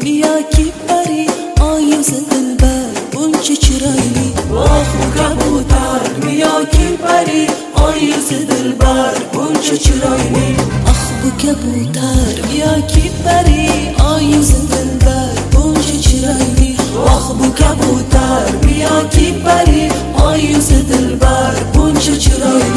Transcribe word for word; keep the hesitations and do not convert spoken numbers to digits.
بیا کی پری آی ز دلبر buncha chiroyli voh bu kabutar بیا کی پری آی ز دلبر buncha chiroyli ah bu kabutar بیا کی پری آی ز دلبر buncha chiroyli voh bu kabutar بیا کی پری آی ز دلبر buncha chiroyli